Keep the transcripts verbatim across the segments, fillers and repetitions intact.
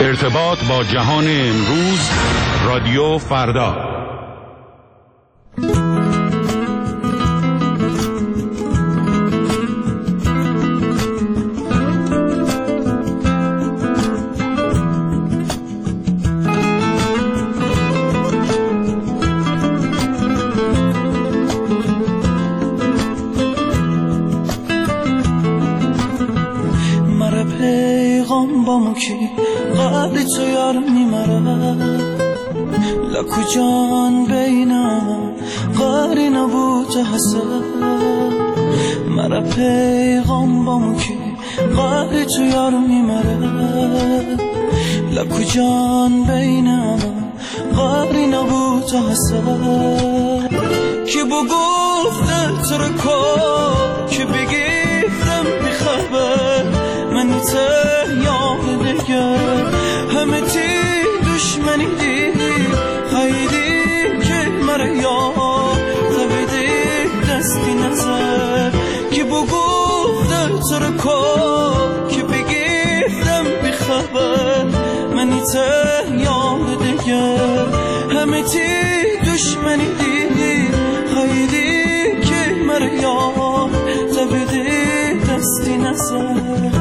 ارتباط با جهان امروز، رادیو فردا. تو یار میمره لکو جان بینم قاری نبود حسد مرا پیغام بامو که قاری تو یار میمره لکو جان بینم قاری نبود حسد که بگفته تو رو کن که بگیفتم بخبر من ته یاد نگر همه تی دشمنی دی خیلی که مرا یاد تبیدی دستی نظر که بگفته تو رو کن که بگیفتم بخبر منی ته یاد دگر همه تی دشمنی دی خیلی که مرا یاد تبیدی دستی نظر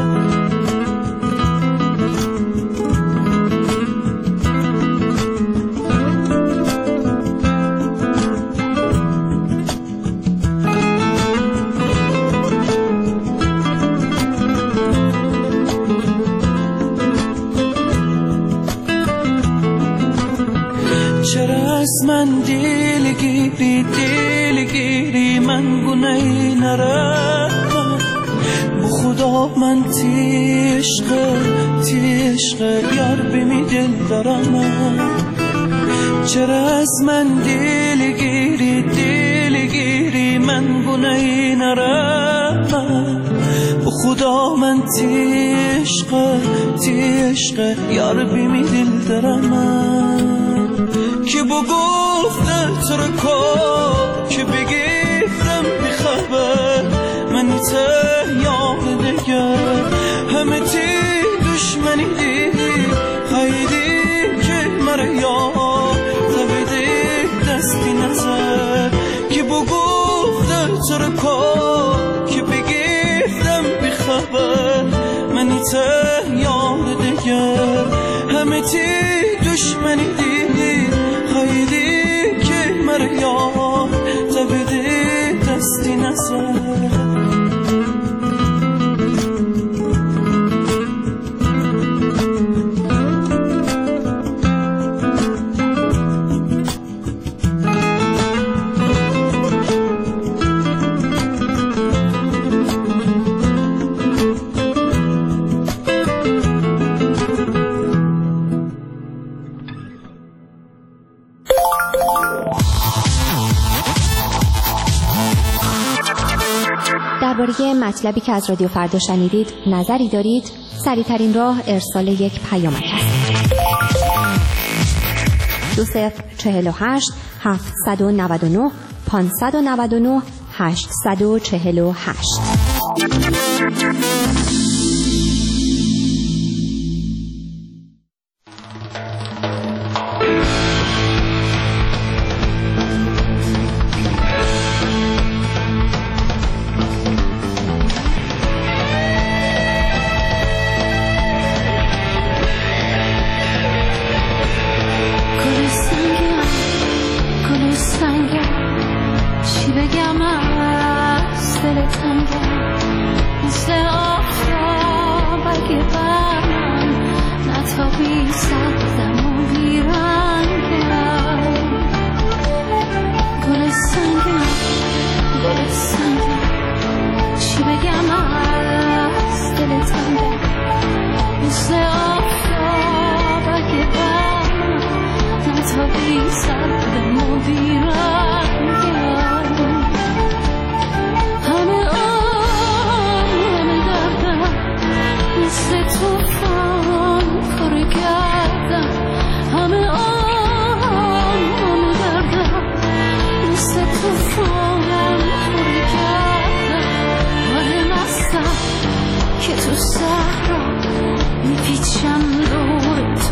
من دیلگیری دیلگیری من گناهی نرم بو خدا من تیشق تیشق یار بمی دل دارم چرا از من دیلگیری دیلگیری من گناهی نرم بو خدا من تیشق تیشق یار بمی دل دارم که بگفته تو رو کن که بگیفتم بخبر من ته یاد نگر همه تی دشمنی دی خیلی که مرا یاد تبیدی دستی نظر که بگفته تو رو کن که بگیفتم بخبر من ته یاد نگر همه تی دشمنی دی خیلی که مرا یاد تبیدی دستی نظر درباره مطلبی که از رادیو فردا شنیدید نظری دارید؟ سریع‌ترین راه ارسال یک پیامک است. دو صفر چهل و هشت هفتصد و نود و نه پانصد و نود و نه هشتصد و چهل و هشت. که تو صحرا میپیچم دور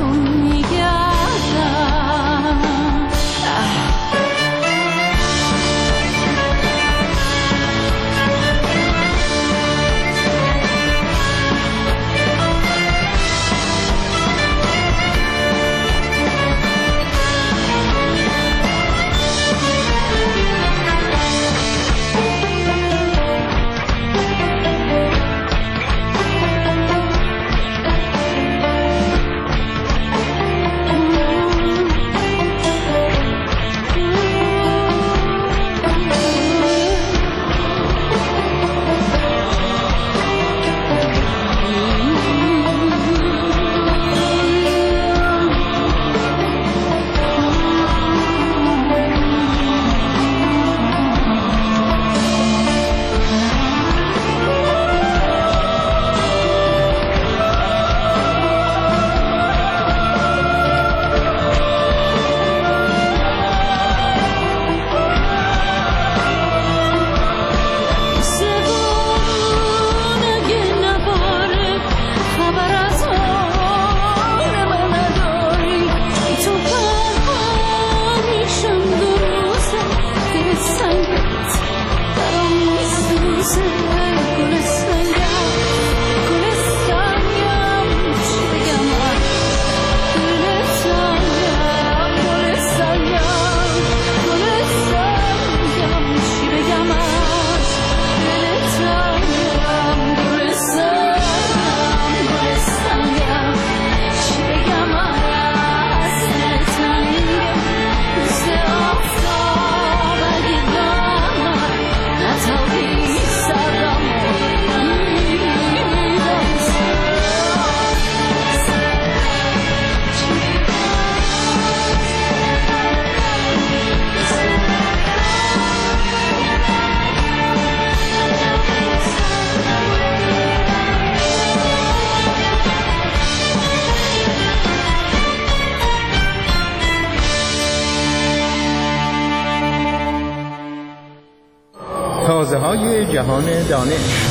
صدای جهان دانش.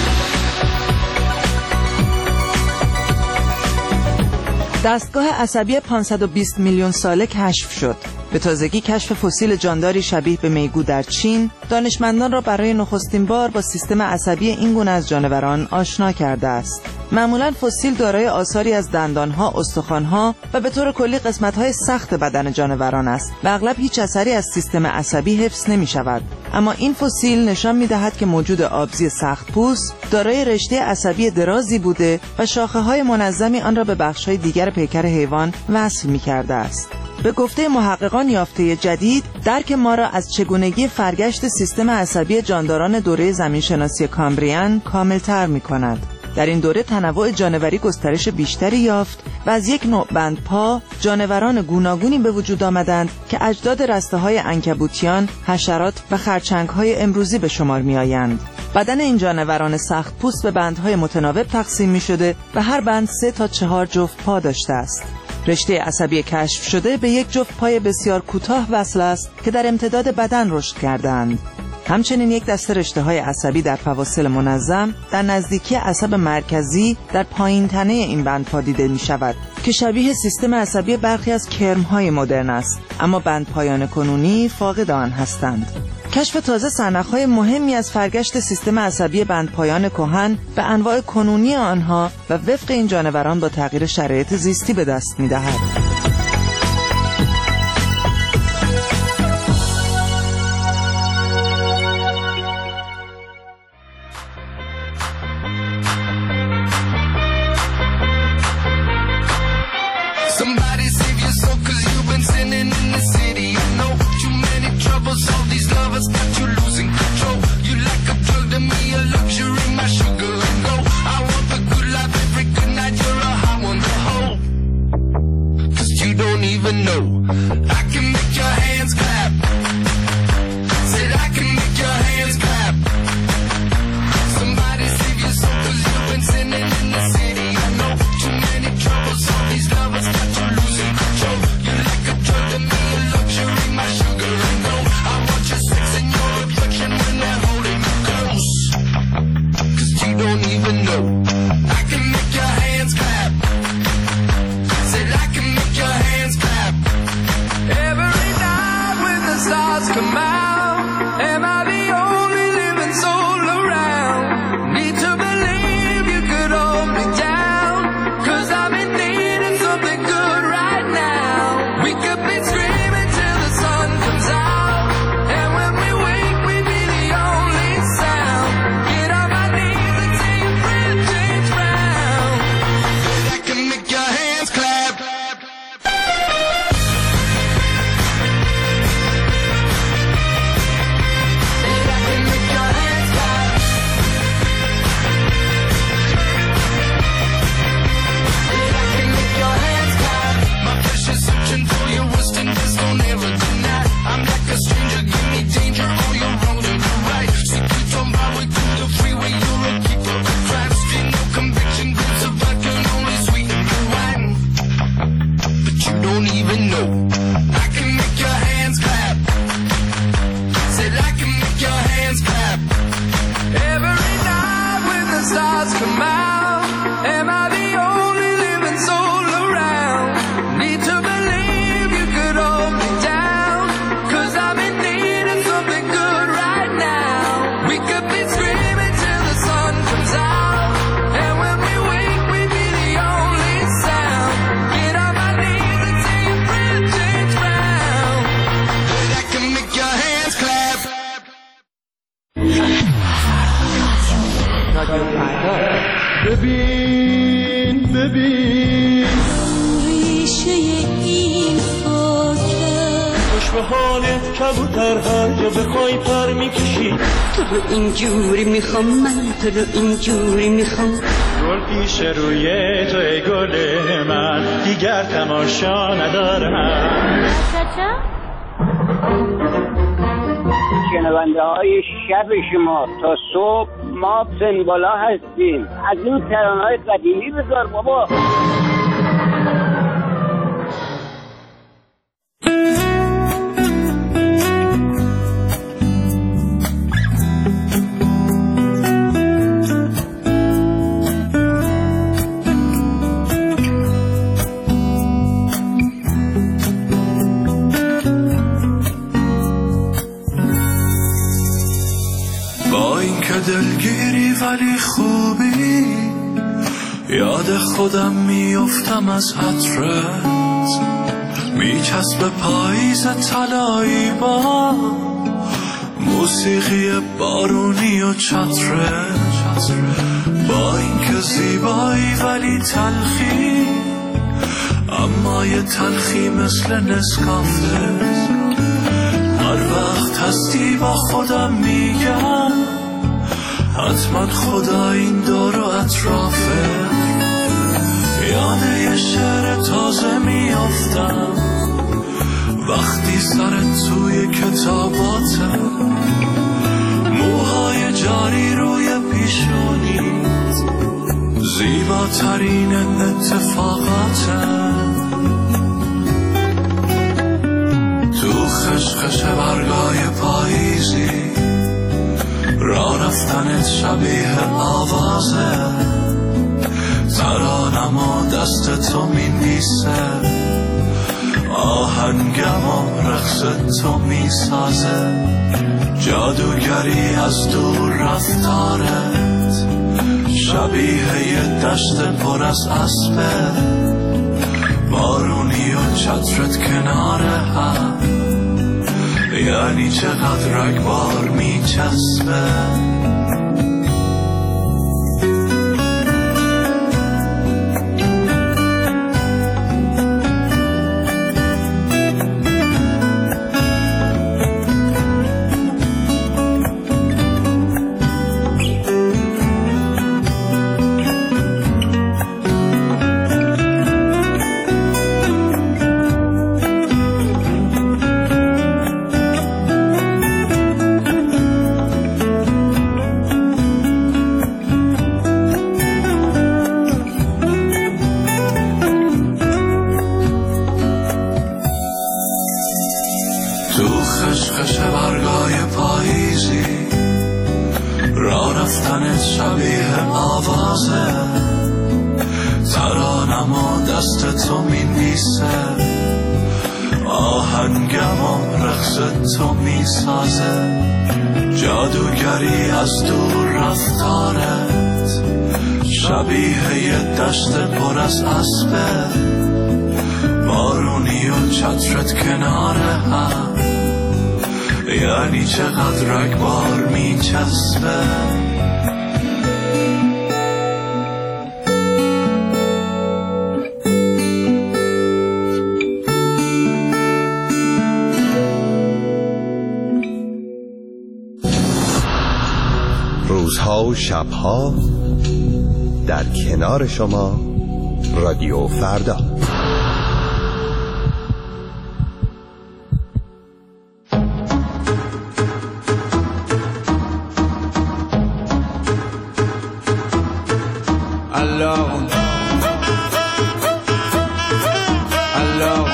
دستگاه عصبی پانصد و بیست میلیون ساله کشف شد. به تازگی کشف فسیل جانداری شبیه به میگو در چین دانشمندان را برای نخستین بار با سیستم عصبی این گونه از جانوران آشنا کرده است. معمولاً فسیل دارای آثاری از دندانها، استخوانها و به طور کلی قسمت‌های سخت بدن جانوران است و اغلب هیچ اثری از سیستم عصبی حفظ نمی‌شود. اما این فسیل نشان می‌دهد که موجود آبزی سخت‌پوست دارای رشته عصبی درازی بوده و شاخه‌های منظمی آن را به بخش‌های دیگر پیکر حیوان وصل می‌کرده است. به گفته محققان یافته جدید درک ما را از چگونگی فرگشت سیستم عصبی جانداران دوره زمینشناسی کامبریان کاملتر می‌کند. در این دوره تنوع جانوری گسترش بیشتری یافت و از یک نوع بندپا جانوران گوناگونی به وجود آمدند که اجداد رسته‌های عنکبوتیان، حشرات و خرچنگ‌های امروزی به شمار می‌آیند. بدن این جانوران سخت پوست به بندهای متناوب تقسیم می‌شده و هر بند سه تا چهار جفت پا داشته است. رشته عصبی کشف شده به یک جفت پای بسیار کوتاه وصل است که در امتداد بدن رشد کردند. همچنین یک دسته رشته‌های عصبی در فواصل منظم در نزدیکی عصب مرکزی در پایین تنه این بندپا دیده می‌شود که شبیه سیستم عصبی برخی از کرم‌های مدرن است، اما بندپایان کنونی فاقد آن هستند. کشف تازه سرنخ‌های مهمی از فرگشت سیستم عصبی بندپایان کهن به انواع کنونی آنها و وفق این جانوران با تغییر شرایط زیستی به دست می‌دهد. ببین ببین ریشه این خاکه خوش به حالت کبوتر هر جا بخوای پر میکشی تو رو اینجوری میخوام من تو رو اینجوری میخوام گل پیش روی توی گل من دیگر تماشا ندارم شنونده های شب شما تا صبح ما سنبالا هستیم. از این ترانه‌های قدیمی بذار بابا. ولی خوبی، یاد خودم میافتم از عطرت، میچسب پاییز طلایی با موسیقی بارونی و چترت، با اینکه زیبایی ولی تلخی، اما یه تلخی مثل نسکافه. هر وقت هستی با خودم میگم حتما خدا این دور و اطرافه. یاد یه شعر تازه میافتم وقتی سرت توی کتاباته، موهای جاری روی پیشونیت، زیباترین اتفاقاته. تو خشخش برگای پاییزی راه رفتنت شبیه آوازه، ترانم و دست تو می‌نویسه، آهنگم و رقص تو میسازه، جادوگری از دور رفتارت شبیه یه دشت پر از اسبه، بارونی و چترت کنار هم، یعنی چقدر رگبار میچسبه. خشخش برگای پاییزی راه رفتنت شبیه آوازه، ترانم و دست تو می‌نویسه، آهنگم و رقص تو میسازه، جادوگری از دور رفتارت شبیه یه دشت پر از اسبه، بارونی و چترت کنار هم، یعنی چقدر رگبار میچسبه. روزها و شبها در کنار شما رادیو فردا. Alors, alors,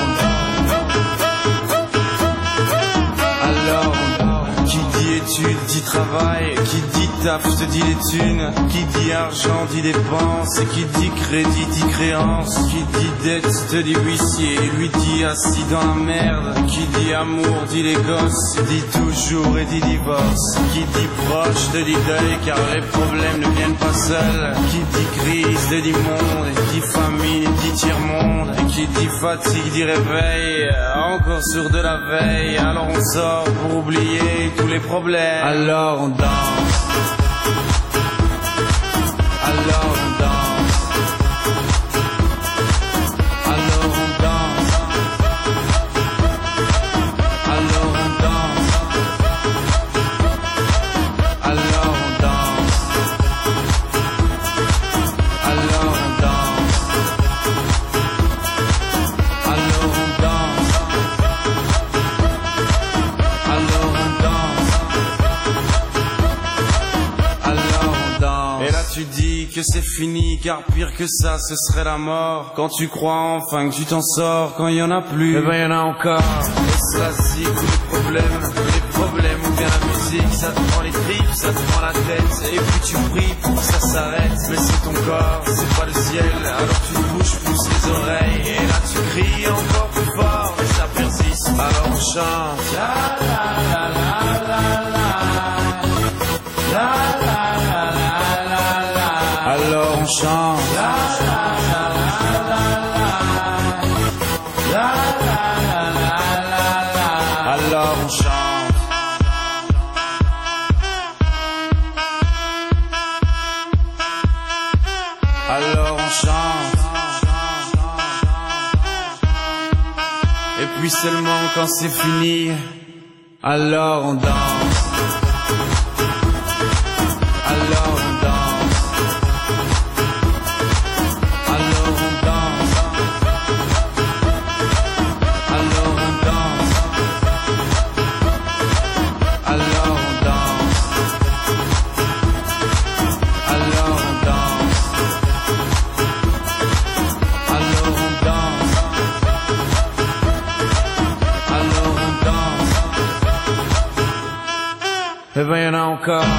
alors, qui dit études dit travail, qui dit taf te dit les thunes, qui dit argent dit dépenses, qui dit crédit dit créance, qui dit dette te dit huissier, lui dit assis dans la merde, qui dit amour dit les gosses, dit toujours et dit divorce, qui dit proche te dit deuil car les problèmes ne viennent pas seuls, qui dit crise te dit monde, dit famine dit tiers-monde, qui dit fatigue dit réveil, encore sur de la veille, alors on sort pour oublier tous les problèmes, alors on danse, alors on danse, alors on danse, alors on danse, alors on danse, alors on danse, alors on danse, alors on danse, alors on danse. Et là tu dis que c'est fini car pire que ça ce serait la mort. Quand tu crois enfin que tu t'en sors, quand il y en a plus, eh ben il y en a encore. Et cela c'est tous les problèmes, les problèmes ou bien la musique, ça te prend les tripes, ça te prend la tête, et puis tu pries pour que ça s'arrête. Mais c'est ton corps, c'est pas le ciel, alors tu te bouges plus les oreilles, et là tu cries encore plus fort, et ça persiste, alors on chante. La la la la la la la la la la la. puis seulement quand c'est fini, alors on danse. Alors on danse. Alors on danse. Alors on danse. Alors on danse. Alors on danse. Alors on danse. Alors on danse. Et ben y'en a encore.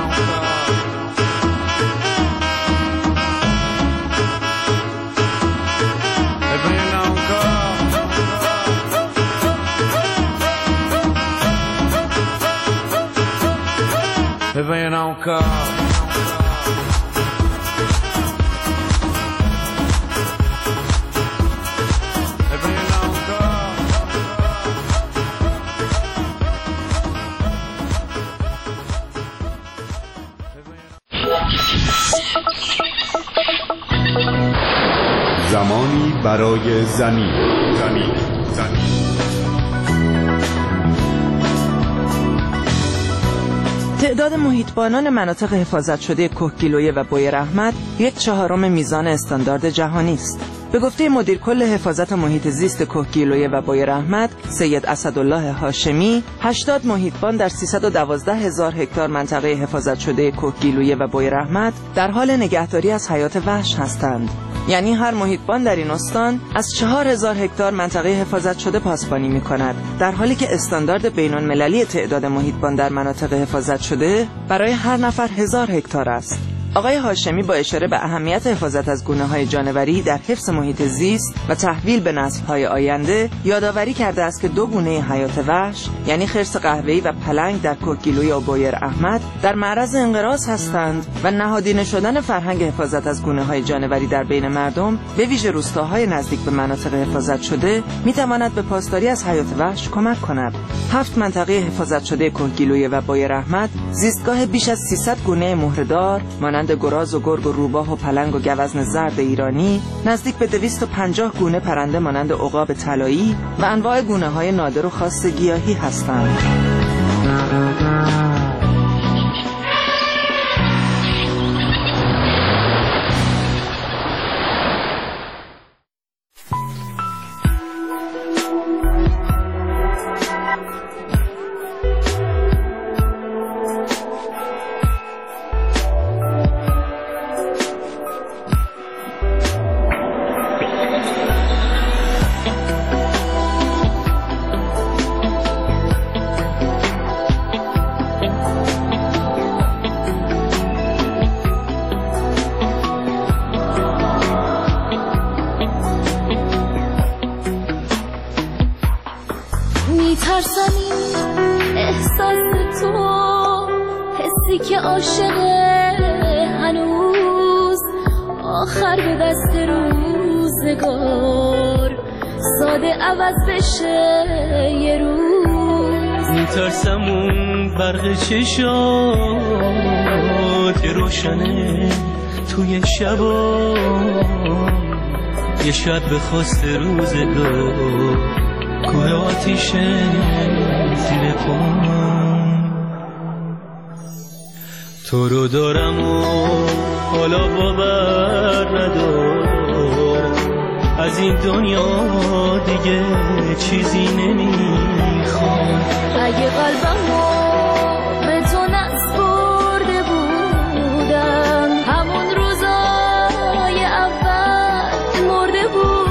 Et ben y'en a encore. Et ben y'en a encore. زمانی برای زمین زمین زمین تعداد محیطبانان مناطق حفاظت شده کهگیلویه و بویر احمد یک چهارم میزان استاندارد جهانی است. به گفته مدیر کل حفاظت محیط زیست کهگیلویه و بویر احمد سید اسدالله هاشمی، هشتاد محیطبان در سیصد و دوازده هزار هکتار منطقه حفاظت شده کهگیلویه و بویر احمد در حال نگهداری از حیات وحش هستند. یعنی هر محیطبان در این استان از چهار هزار هکتار منطقه حفاظت شده پاسبانی می کند، در حالی که استاندارد بین‌المللی تعداد محیطبان در مناطق حفاظت شده برای هر نفر هزار هکتار است. آقای هاشمی با اشاره به اهمیت حفاظت از گونه‌های جانوری در حفظ محیط زیست و تحویل به نسل‌های آینده یادآوری کرده است که دو گونه حیات وحش یعنی خرس قهوه‌ای و پلنگ در کهگیلویه و بویر احمد در معرض انقراض هستند و نهادینه شدن فرهنگ حفاظت از گونه‌های جانوری در بین مردم به ویژه روستاهای نزدیک به مناطق حفاظت شده می‌تواند به پاسداری از حیات وحش کمک کند. هفت منطقه حفاظت شده کهگیلویه و بویر احمد زیستگاه بیش از سیصد گونه مهره‌دار مانند گراز و گرگ و روباه و پلنگ و گوزن زرد ایرانی، نزدیک به دویست و پنجاه گونه پرنده مانند عقاب طلایی و انواع گونه‌های نادر و خاص گیاهی هستند. میترسم این احساس تو، حسی که عاشقه هنوز آخر به دست روزگار ساده عوض بشه یه روز. میترسم اون برق چشات روشنه توی شبا یه شب به خواست روزگار کوه آتیشه زیر پام. تو رو دارم و حالا باور ندارم، از این دنیا دیگه چیزی نمیخوام. اگه قلبمو به تو نسپرده بودم همون روزای اول مرده بودم.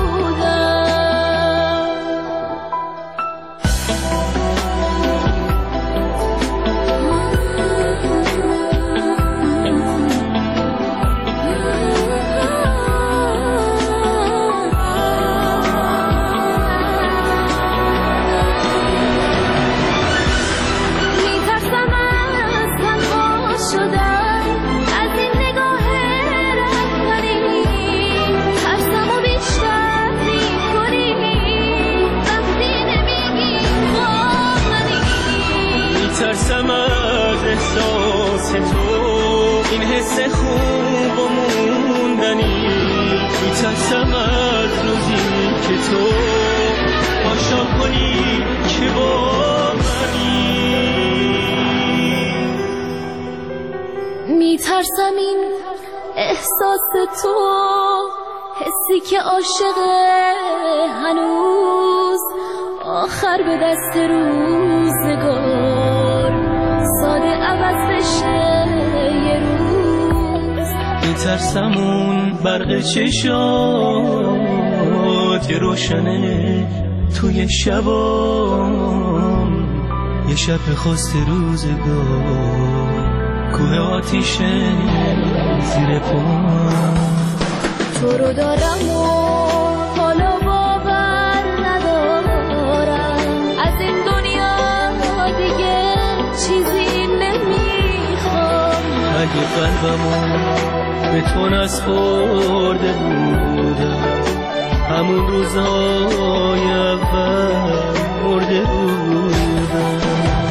میترسم این احساس تو، حسی که عاشقه هنوز آخر به دست روزگار ساده عوض بشه یه روز. میترسم اون برق چشات که روشنه توی شبام، یه شب خواست روزگار کوه آتیشه زیر پام. تو رو دارم و حالا باور ندارم، از این دنیا دیگه چیزی نمیخوام. اگه قلبمو به تو نسپرده بودم، همون روزای اول مرده بودم.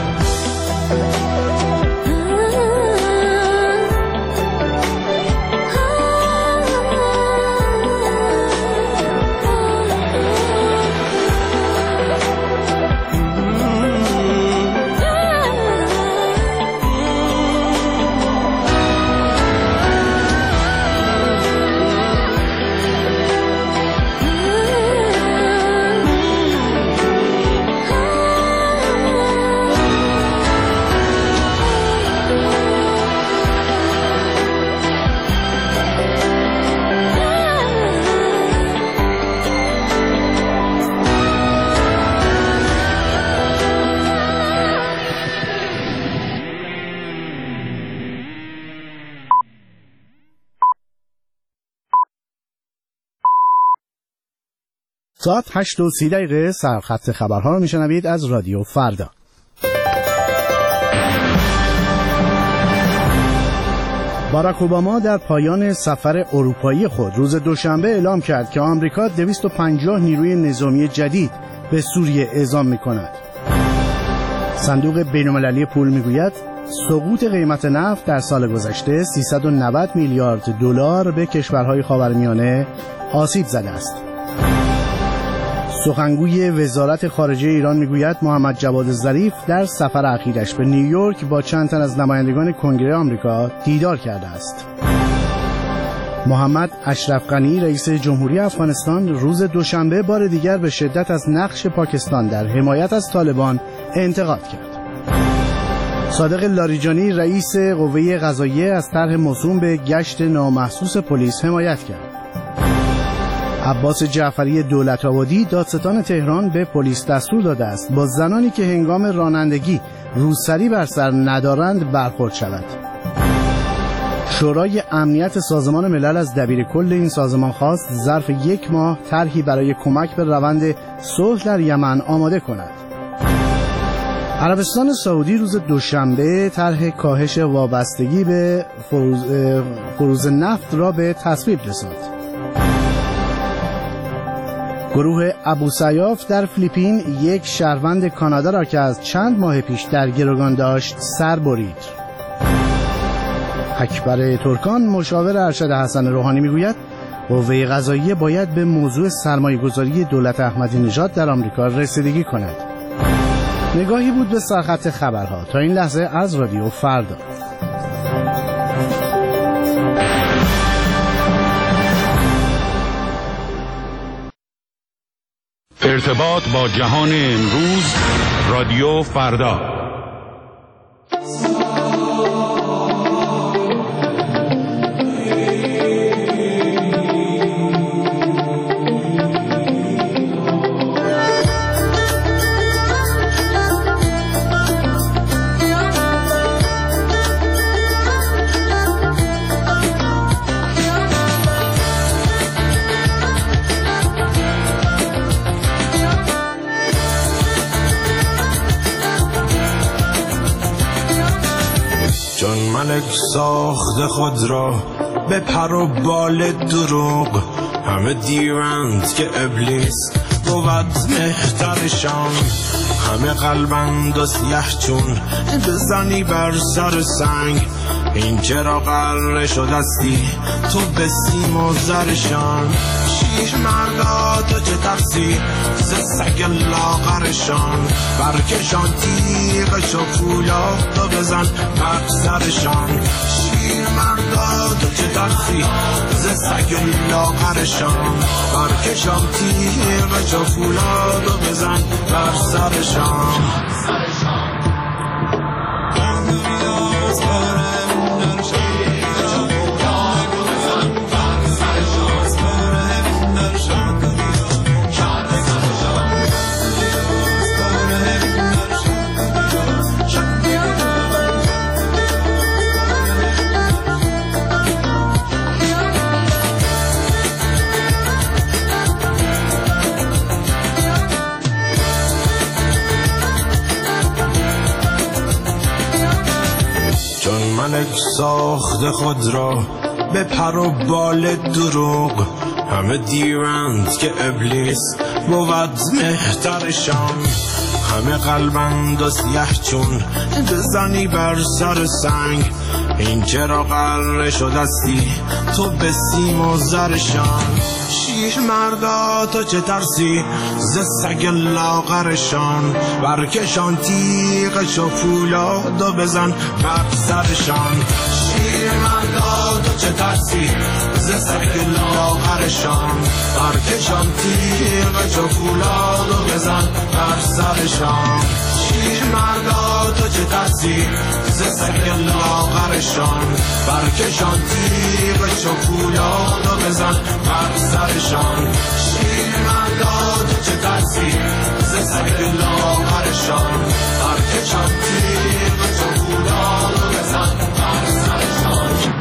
ساعت هشت و سی دقیقه سرخط خبرها رو میشنوید از رادیو فردا. باراک اوباما در پایان سفر اروپایی خود روز دوشنبه اعلام کرد که آمریکا دویست و پنجاه نیروی نظامی جدید به سوریه اعزام می‌کند. صندوق بین‌المللی پول میگوید سقوط قیمت نفت در سال گذشته سیصد و نود میلیارد دلار به کشورهای خاورمیانه آسیب زده است. سخنگوی وزارت خارجه ایران میگوید محمد جواد ظریف در سفر اخیرش به نیویورک با چند تن از نمایندگان کنگره آمریکا دیدار کرده است. محمد اشرف غنی رئیس جمهوری افغانستان روز دوشنبه بار دیگر به شدت از نقش پاکستان در حمایت از طالبان انتقاد کرد. صادق لاریجانی رئیس قوه قضاییه از طرح موسوم به گشت نامحسوس پلیس حمایت کرد. عباس جعفری دولت‌آبادی دادستان تهران به پلیس دستور داده است با زنانی که هنگام رانندگی روسری بر سر ندارند برخورد شود. شورای امنیت سازمان ملل از دبیر کل این سازمان خواست ظرف یک ماه طرحی برای کمک به روند صلح در یمن آماده کند. عربستان سعودی روز دوشنبه طرح کاهش وابستگی به فروز, فروز نفت را به تصویب رساند. گروه ابوسیاف در فیلیپین یک شهروند کانادا را که از چند ماه پیش در گروگان داشت سر برید. اکبر ترکان مشاور ارشد حسن روحانی میگوید قوه قضاییه باید به موضوع سرمایه‌گذاری دولت احمدی نژاد در آمریکا رسیدگی کند. نگاهی بود به سرخط خبرها تا این لحظه از رادیو فردا. ارتباط با جهان امروز، رادیو فردا. ملک ساخت خود را به پر و بال دروغ، همه دیوند که ابلیس بود مهترشان، همه قلبند و سیه چون بزنی بر سر سنگ، این چرا قرار شدستی تو به سیم و زرشان، شیر مردا تو چه ترسی ز سگ لاغرشان، برکشان تیغ چو پولا تو بزن بر سرشان، شیر مردا تو چه ترسی ز سگ لاغرشان برکشان تیغ چو فولادو بزن بر سرشان ملک ساخت خود را به پر و بال دروغ همه دیرند که ابلیس بود مهترشان همه قلبند و سیه چون بزنی بر سر سنگ این چرا قره شدستی تو به سیم و زرشان شیر مردا تو چه ترسی ز سگ لاغرشان برکشان تیغش و فولاد و بزن بر سرشان شیر مردا تو چه ترسی ز سگ لاغرشان برکشان تیغش و فولاد و بزن بر سرشان شیر مردا تو چه ترسی ز سگ لاغرشان برکشان تیغش و فولاد و بزن بر سرشان شیر مردا تو چه ترسی ز سگ لاغرشان برکشان تیغش و فولاد و بزن بر سرشان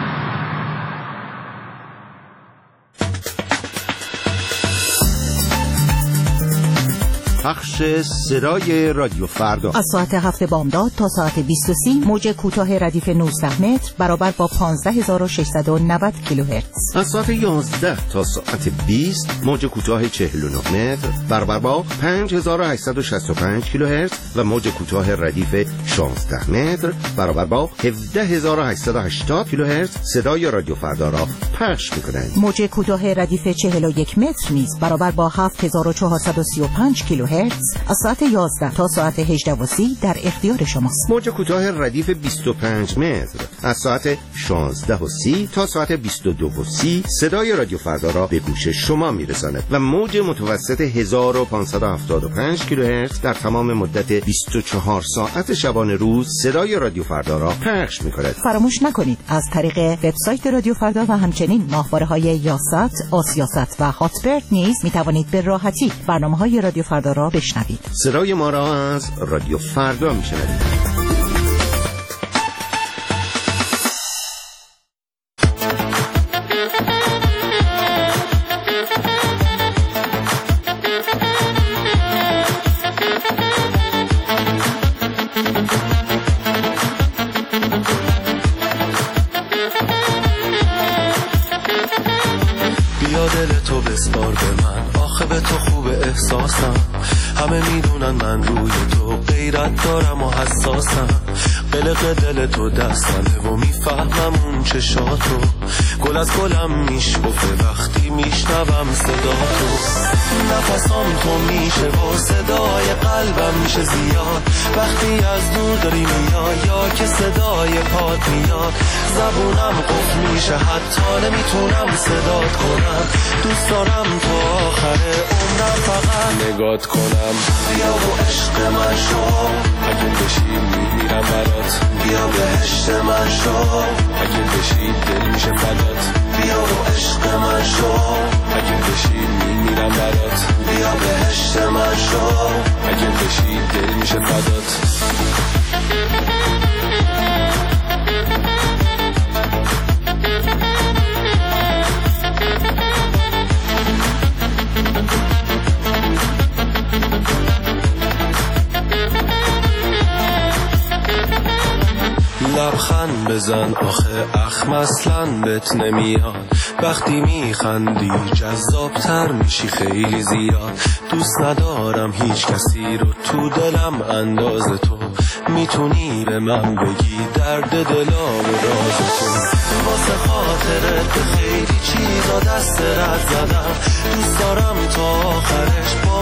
پخش صدای رادیو فردا از ساعت هفت بامداد تا ساعت بیست و سه موج کوتاه ردیف نوزده متر برابر با پانزده هزار و ششصد و نود کیلوهرتز. از ساعت یازده تا ساعت بیست موج کوتاه چهل و نه متر برابر با پنج هزار و هشتصد و شصت و پنج کیلوهرتز و موج کوتاه ردیف شانزده متر برابر با هفده هزار و هشتصد و هشتاد کیلوهرتز صدای رادیو فردا را پخش می‌کنند. موج کوتاه ردیف چهل و یک متر نیز برابر با هفت هزار و چهارصد و سی و پنج کیلوهرتز از ساعت یازده تا ساعت هجده و سی در اختیار شماست. موج کوتاه ردیف بیست و پنج متر از ساعت شانزده و سی تا ساعت بیست و دو و سی صدای رادیو فردا را به گوش شما میرساند و موج متوسط هزار و پانصد و هفتاد و پنج کیلوهرتز در تمام مدت بیست و چهار ساعت شبانه روز صدای رادیو فردا را پخش می‌کند. فراموش نکنید از طریق وبسایت رادیو فردا و همچنین ماهواره‌های یاست، آسیاست و هاتبرد نیز می‌توانید به راحتی برنامه‌های رادیو فردا را بشنوید. صدای ما را از رادیو فردا میشنوید. بیا دل تو بسپار به من، آخه به تو خوب احساسم، همه میدونن من روی تو غیرت دارم و حساسم، قلق دل تو دستمه و میفهمم اون چشاتو، گل از گلم میشکفه وقتی میشنوم صدا تو، نفسام تو میشه و صدای قلبم میشه زیاد، وقتی از دور داری میای یا که صدای پات میاد، زبونم قفل میشه حتی نمیتونم صدات کنم، دوست دارم تو آخر عمرم فقط نگات کنم، بیا و عشق من شو، اگه بشی میمیرم برات، بیا بهشت من شو، اگه بشی دل میشه فدات، بیا و عشق من شو، اگه بشی میمیرم برات، بیا بهشت من شو، اگه بشی دل میشه فدات. لبخند بزن آخه اخم اصلاً بهت نمیاد، وقتی میخندی جذابتر میشی خیلی زیاد، دوست ندارم هیچ کسی رو تو دلم انداز تو، میتونی به من بگی درد دلا و راز تو، واسه خاطرت به خیلی چیزا دست رد زدم، دوست دارم تا آخرش با من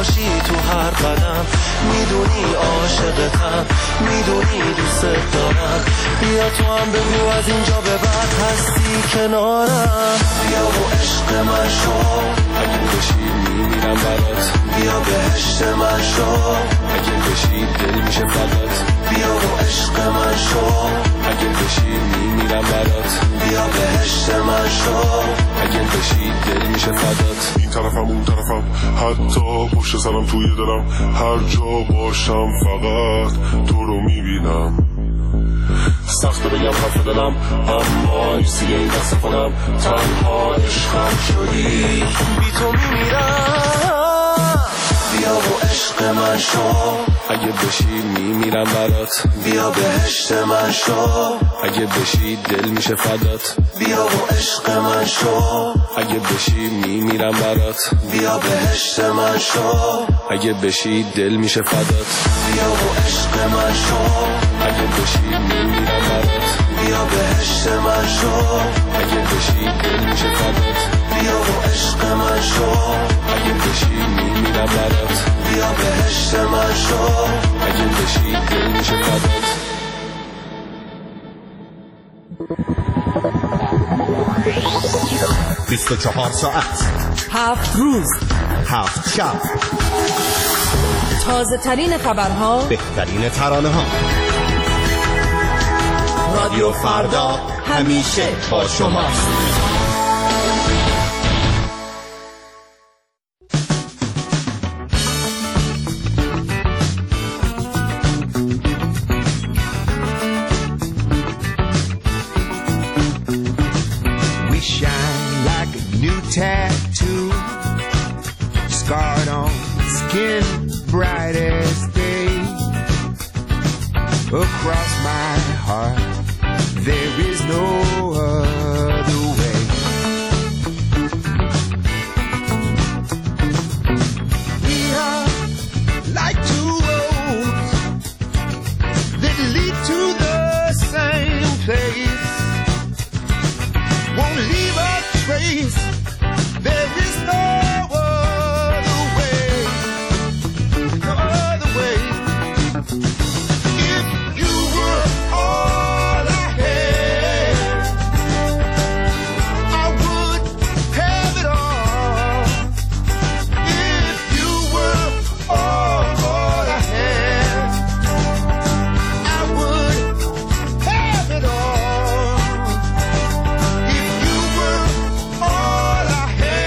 باشی تو هر قدم، میدونی عاشقتم، میدونی دوست دارم. بیا تو هم بگو از اینجا به بعد هستی کنارم. بیا و عشق من شو، اگه بشی میمیرم برات. بیا بهشت من شو، اگه بشی دل میشه فدات. بیا و عشق من شو، اگه بشی میمیرم برات. بیا بهشت من شو، اگه بشی دل میشه فدات. این طرفم اون طرفم، حتی پشت سرم توی دلم، هر جا باشم فقط تو رو میبینم. سخت بگم حرف دلم، اما ایسیه این دست کنم. تنها عشقم شدی، بی تو میمیرم. بیا و عشق من شو، اگه بشی میمیرم برات. بیا بهشت من شو، اگه بشی دل میشه فدات. بیا و عشق من شو، اگه بشی میمیرم برات. بیا بهشت من شو، اگه بشی دل میشه فدات. بیا و عشق من شو، اگه بشی میمیرم برات. بیا بهشت من شو، اگه بشی دل میشه فدات. بیا و عشق من شو، اگه بشی میمیرم برات. بیا بهشت من شو، اگه بشی دل میشه فدات. بیست و چهار ساعت، هفت روز، هفت شب، تازه ترین خبرها، بهترین ترانه ها. رادیو فردا همیشه با شماست. Tattoo scarred on skin, bright as day. Across my heart there is no other way. We are like two roads that lead to the same place. Won't leave a trace. There is no other way, no other way. If you were all I had, I would have it all. If you were all, all I had, I would have it all. If you were all I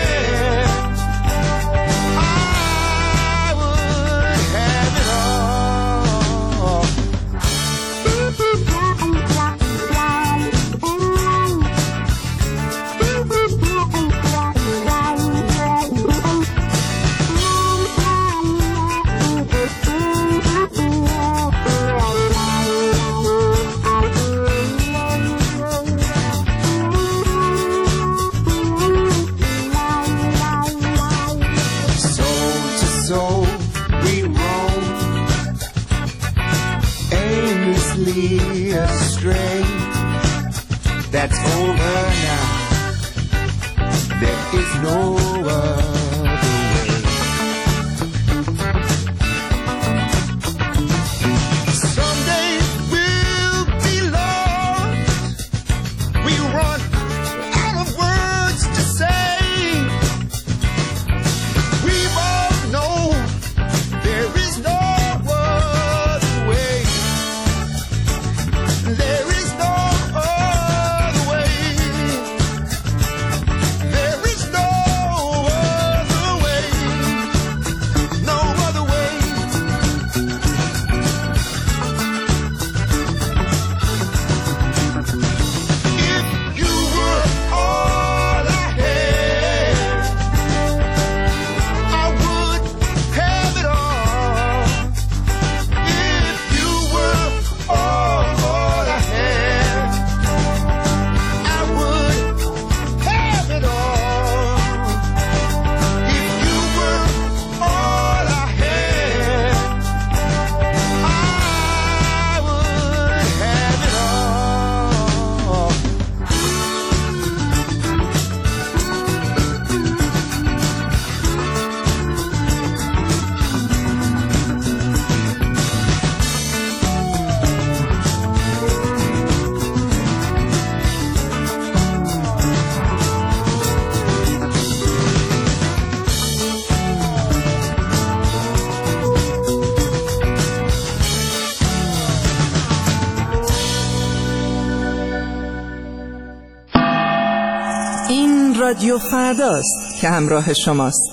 astray. That's over now. There is no other way. Someday we'll be lost. We run out of words to say. We both know there is no other way. There is no other way. There is no other way. رادیو فرداست که همراه شماست.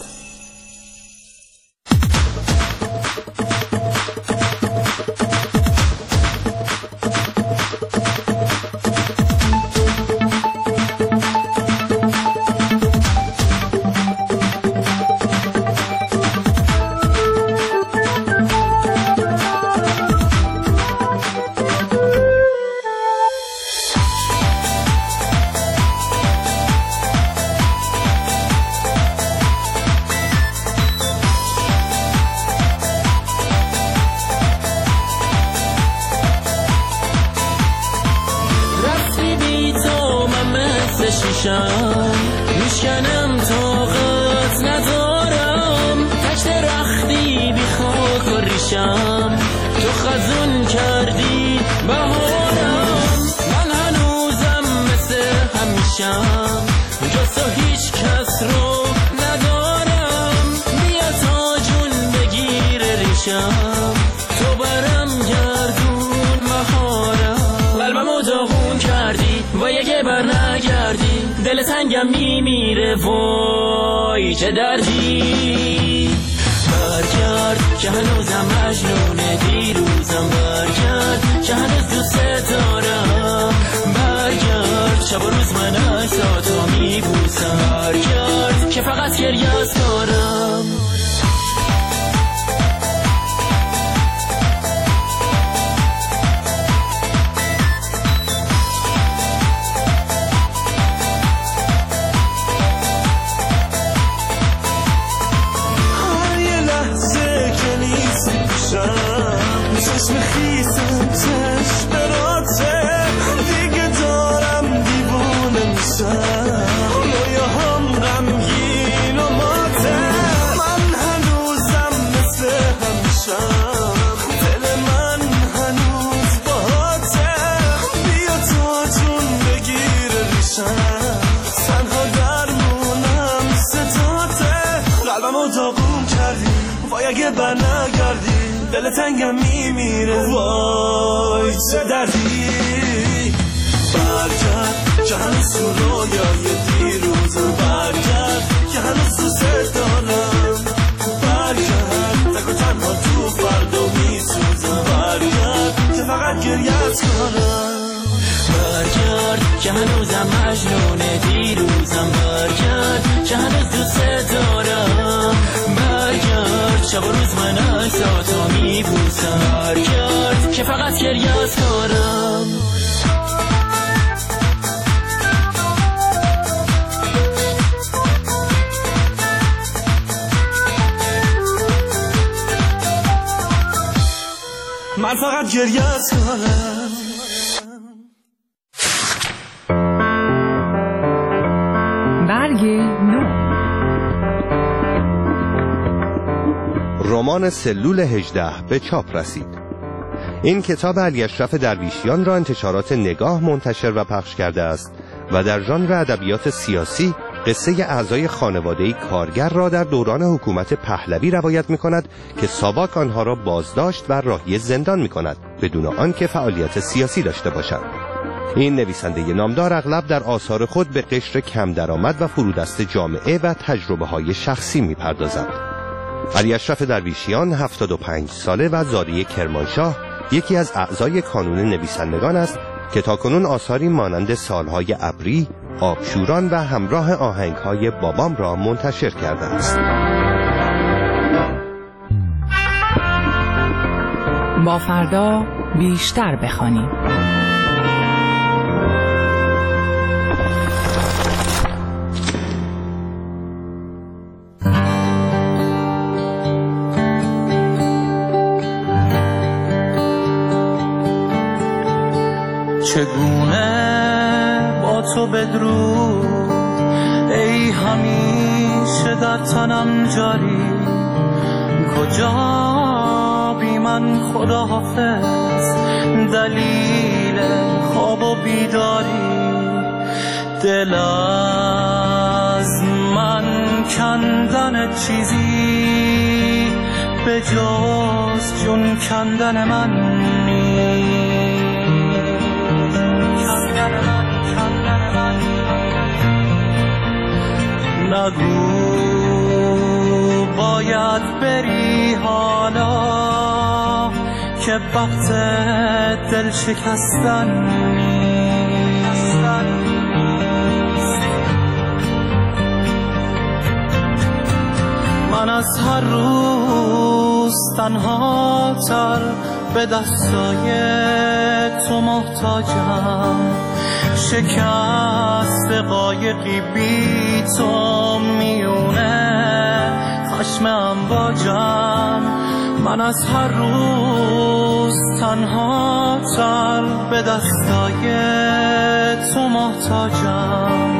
میشکنم طاقت ندارم، تک درختی بی خاک و ریشم، تو خزون کردی بهارم، من هنوزم مثل همیشم، جز تو هیچ کس رو ندارم، بیا تا جون بگیر ریشم، تو برم گردون مهارم، قلبمو داغون کردی و یه بر نگردی، دل تنگم میمیره وای چه دردی، برگرد که هنوزم مجنون دیروزم، برگرد که هنوز دوست دارم، برگرد شب و روز من عکساتو میبوسم، برگرد که فقط گریه از کارم. چشم خیسم چشم براته دیگه دارم دیوونه میشم، رویا هم غمگین و ماته، من هنوزم مثل همیشم، دل من هنوز باهاته، بیا تا جون بگیر ریشم، تنها درمونم ستاته، قلبمو داغون کردی وای اگه بر نگردی، دل تنگم میمیره وای چه دردی، برگرد که هنوز تو رویای دیروزم، برگرد که هنوز دوست دارم، برگرد تک و تنها تو فردا میسوزم، برگرد که فقط گریت کنم، برگرد که هنوزم مجنون دیروزم، برگرد که هنوز دوست دارم، برگرد شب و روز من عکساتو میبوسم، برگرد که فقط گریه از کارم. من فقط گریه از کارم. برگ نو. رمان سلول هجده به چاپ رسید. این کتاب علی اشرف درویشیان را انتشارات نگاه منتشر و پخش کرده است و در ژانر ادبیات سیاسی قصه اعضای خانواده کارگر را در دوران حکومت پهلوی روایت می‌کند که ساواک آنها را بازداشت و راهی زندان می‌کند بدون آنکه فعالیت سیاسی داشته باشند. این نویسنده نامدار اغلب در آثار خود به قشر کم درآمد و فرودست جامعه و تجربه‌های شخصی می‌پردازد. علی اشرف درویشیان هفتاد و پنج ساله و زاده کرمانشاه یکی از اعضای کانون نویسندگان است که تاکنون آثاری مانند سالهای ابری، آبشوران و همراه آهنگهای بابام را منتشر کرده است. با فردا بیشتر بخوانیم. چگونه با تو بدرود ای همیشه در تنم جاری، کجا بی من خدا حافظ دلیل خواب و بیداری، دل از من کندن چیزی به جز جون کندن من نیست. نگو باید بری حالا که وقت دل شکستن نیست. من از هر روز تنها تر به دستای تو محتاجم، شکست قایقی بی تو میونه خشمم باجم. من از هر روز تنها تر به دستای تو محتاجم،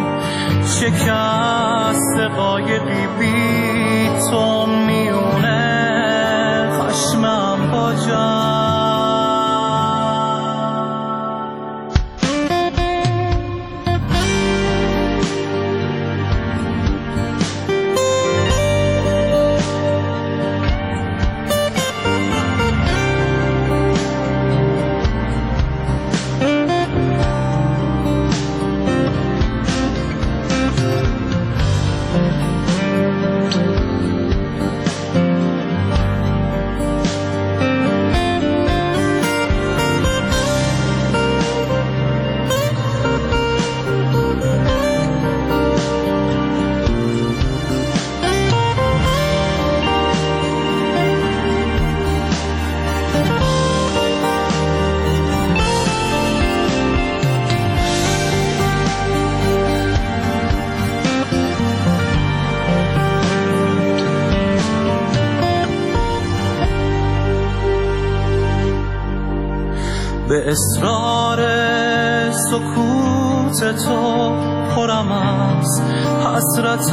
شکست قایقی بی تو میونه خشمم باجم. به اصرار سکوت تو پرم از حسرت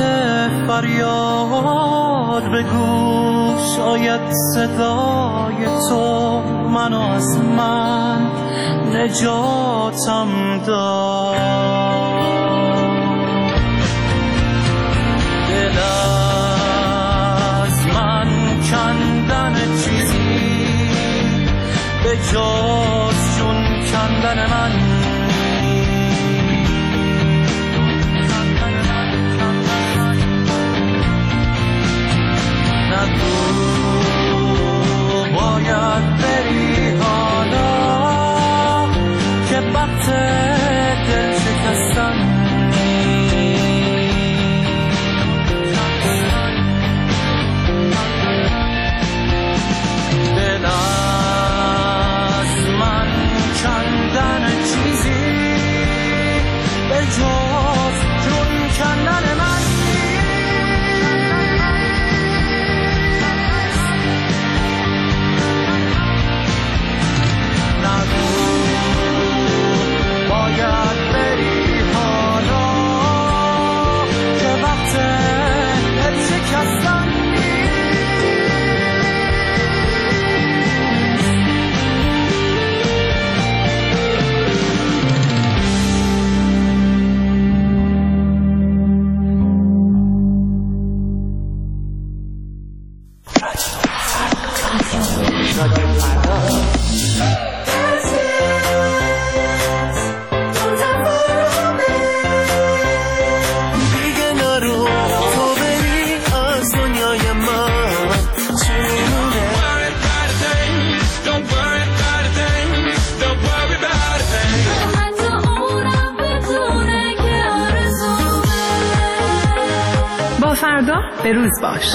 فریاد بگو، شاید صدای تو منو از من نجاتم داد. دل از من کندن چیزی به جز چون کندن من نگو باید بری حالا که وقت دل شکستن دل از من کندن چیزی به جز جون کندن من نگو باید بری حالا که وقت دل شکستن فردا به روز باش.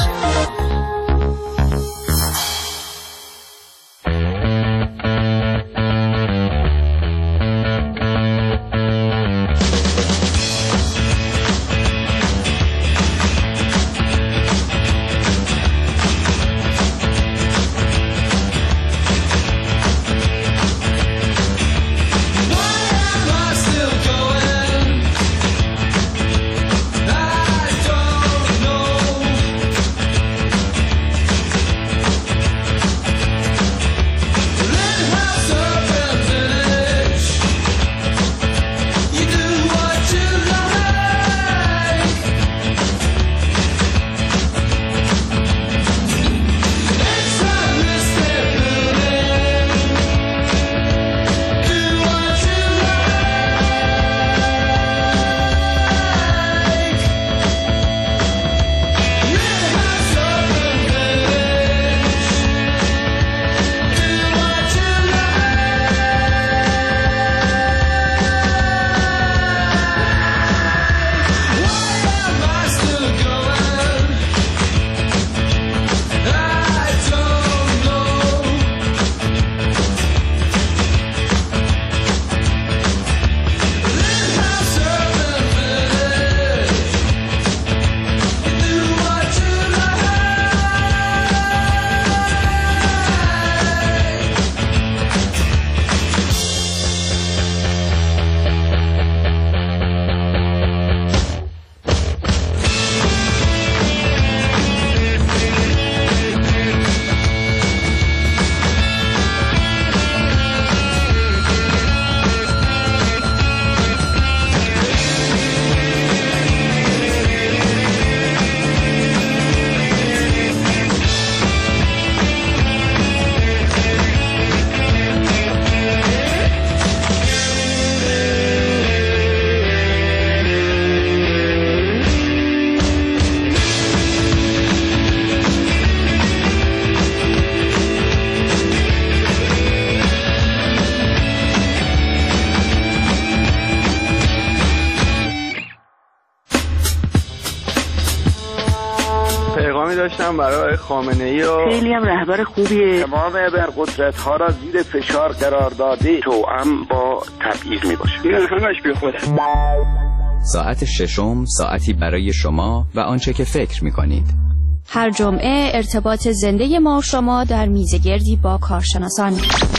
میکنم برای خامنه‌ای و خیلی هم رهبر خوبیه. تمام ابرقدرت ها را زیر فشار قرار داده توأم با تبعیض میباشه. این همش بی خوده. ساعت ششم ساعتی برای شما و آنچه که فکر میکنید. هر جمعه ارتباط زنده ما و شما در میزگردی با کارشناسان.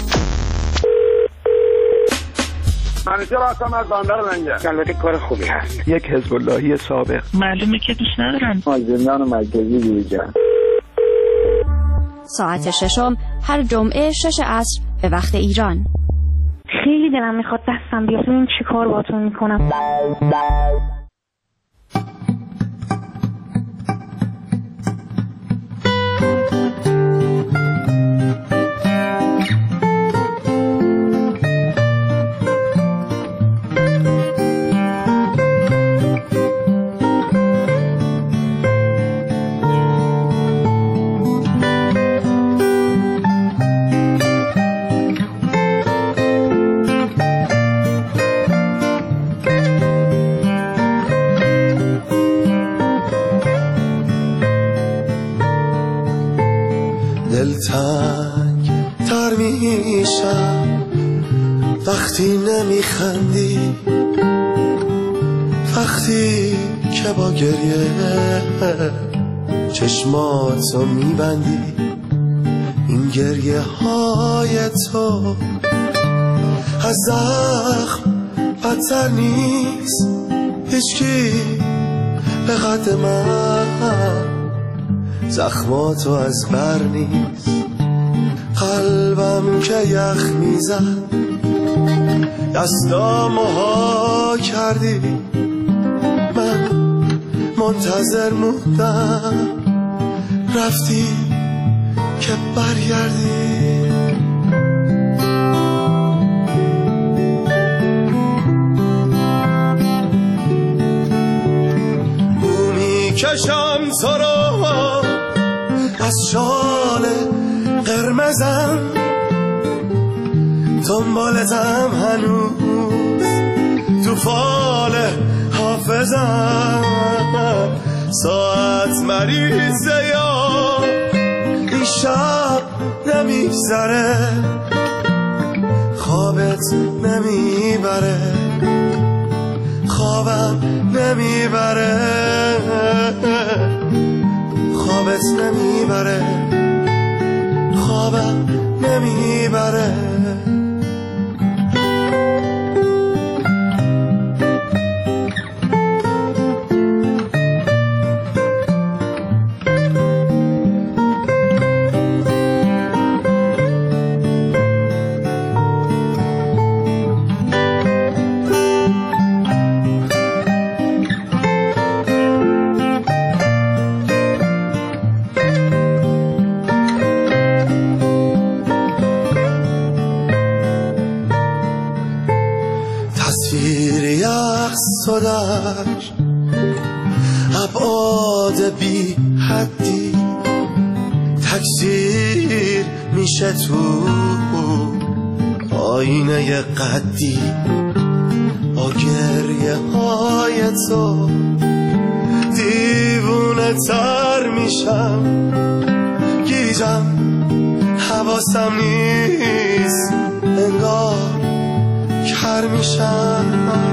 منیجر هستم از بندر لنگر. البته کار خوبی هست. یک حزب اللهی سابق. معلومه که دوست ندارم. ما زندان مرکزی بیرجن. ساعت ششم هر جمعه شش عصر به وقت ایران. خیلی دلم میخواد دستم بیاد ببین چی کار باهاتون میکنم. دلتنگ تر میشم وقتی نمیخندی، وقتی که با گریه چشماتو میبندی. این گریه های تو از زخم بدتر نیست، هیچکی به قد من زخماتو از بر نیست. قلبم که یخ میزد دستامو ها کردی، من منتظر موندم رفتی که برگردی. بو میکشم تو رو از شال قرمزم، دنبالتم هنوز تو فال حافظم. ساعت مریضه یا این شب نمیگذره، خوابت نمیبره، خوابم نمیبره، خوابت نمیبره، خوابم نمیبره. صداش ابعاد بی حدی تکثیر میشه تو آینه قدی. با گریه های تو دیوونه تر میشم، گیجم حواسم نیست، انگار کر میشم.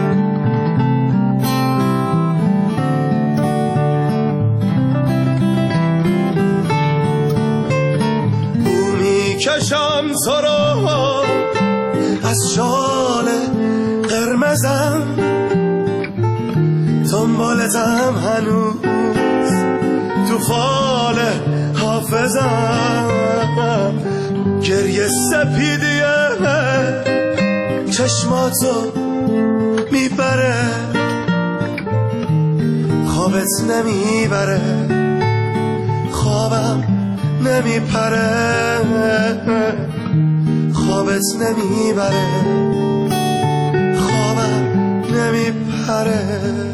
کشم تو رو از شال قرمزم، دنبالتم هنوز تو فال حافظم. گریه سپیدیه چشماتو میبره، خوابت نمیبره، خوابم نمیپره، خوابت نمیبره، خوابم نمیپره،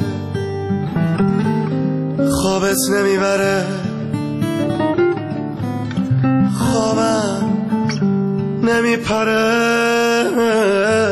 خوابت نمیبره، خوابم نمیپره.